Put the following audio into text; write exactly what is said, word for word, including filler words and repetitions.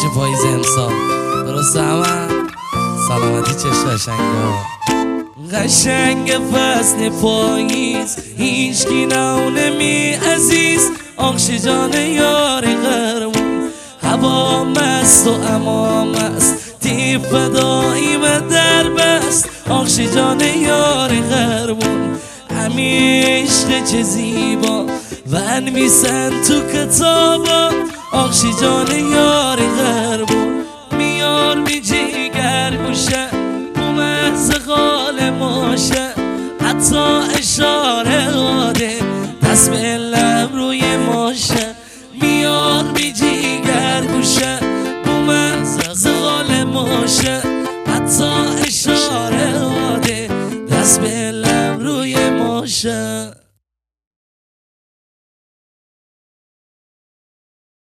بشه پاییز امسال. درسته همه؟ سلامتی چشم قشنگا قشنگ فصل پاییز هیچکی نمی عزیز آخش جان یار غرمون هوا مست و امام است تی فدایی و در بست آخش جان یار غرمون همیشه چه زیبا و انویسن تو کتابا آخش جان یار غربون میار می جیگر گوشه بو مغز غال ماشه حتی اشاره آده دست به لب روی ماشه میار می جیگر گوشه بو مغز غال ماشه حتی اشاره آده دست به لب روی ماشه